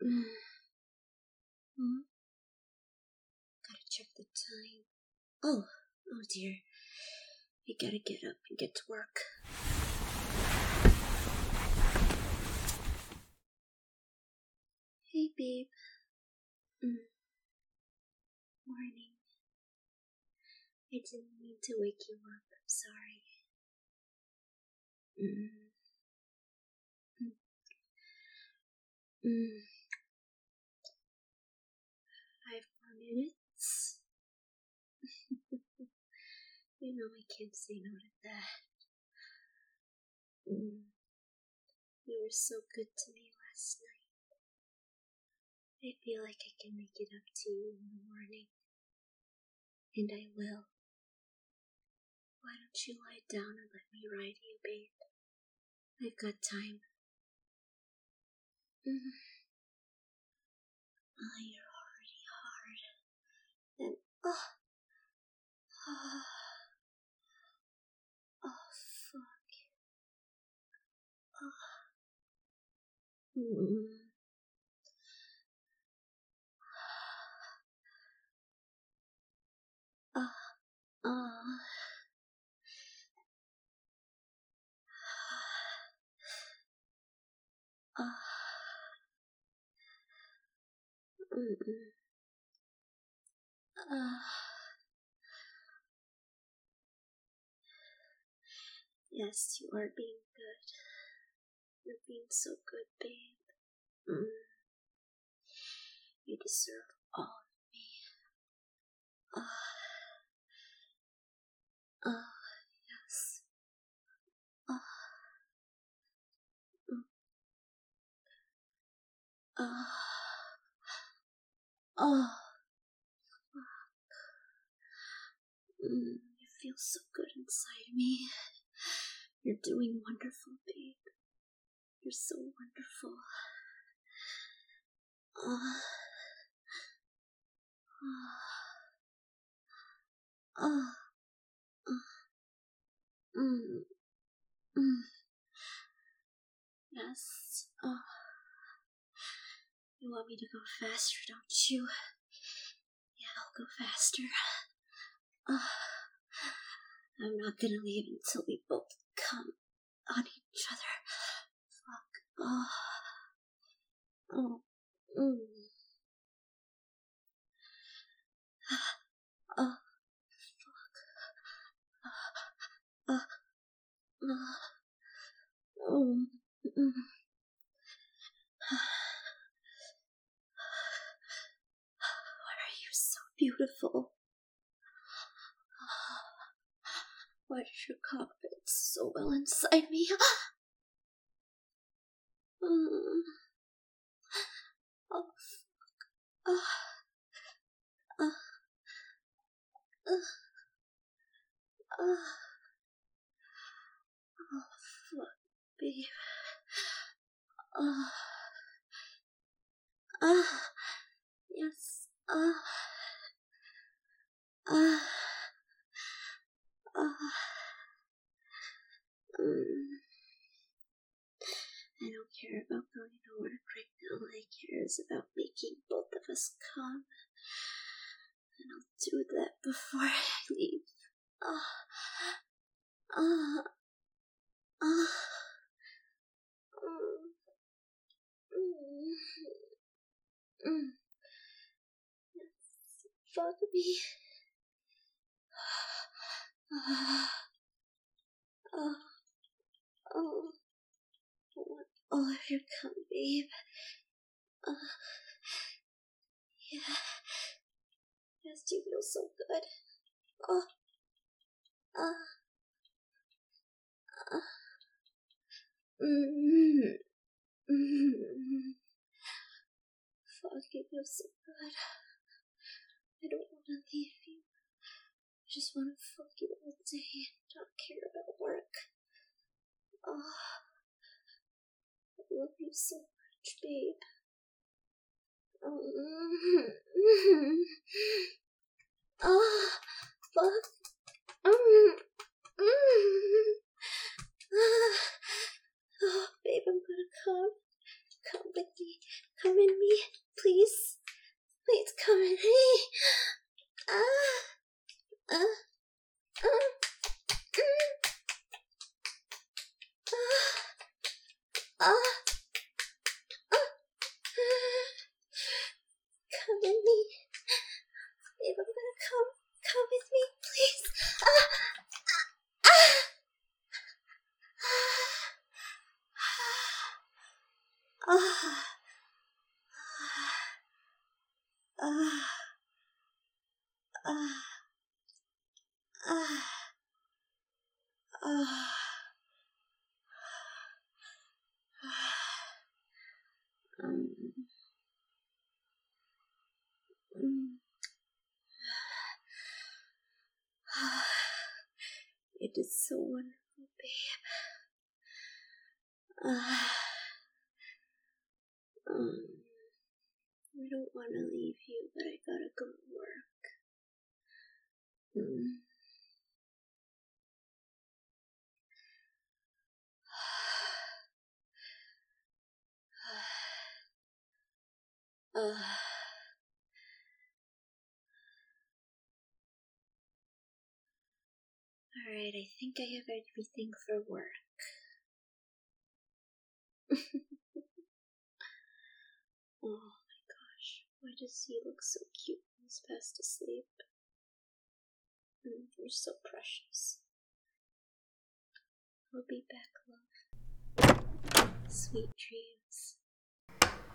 Hmm? Gotta check the time. Oh dear. I gotta get up and get to work. Hey, babe. Morning. I didn't mean to wake you up. I'm sorry. 5 more minutes? You know I can't say no to that. You were so good to me last night. I feel like I can make it up to you in the morning. And I will. Why don't you lie down and let me ride you, babe? I've got time. You're already hard. And fuck. Yes, you are being good. You're being so good, babe. You deserve all of me. Yes. You feel so good inside me. You're doing wonderful, babe. You're so wonderful. Yes. You want me to go faster, don't you? Yeah, I'll go faster. I'm not gonna leave until we both come on each other. Fuck. Why are you so beautiful? Why does your cock fit so well inside me? Fuck, babe. Yes. I don't care about going to work right now. All I care is about making both of us come. And I'll do that before I leave. Yes, fuck me. I want all of your cum, babe. Yeah. Yes, you feel so good. Fuck, you feel so good. I don't want to leave you. I just want to fuck you all day and not care about work. I love you so much, babe. Fuck. Babe, I'm gonna come. Come with me. Come in me, please. Please come in me. Come in me. Babe, I'm gonna come. Come with me, please. It is so wonderful, babe. I don't want to leave you, but I gotta go to work. Alright, I think I have everything for work. Oh my gosh, why does he look so cute when he's fast asleep? You're so precious. I'll be back, love. Sweet dreams.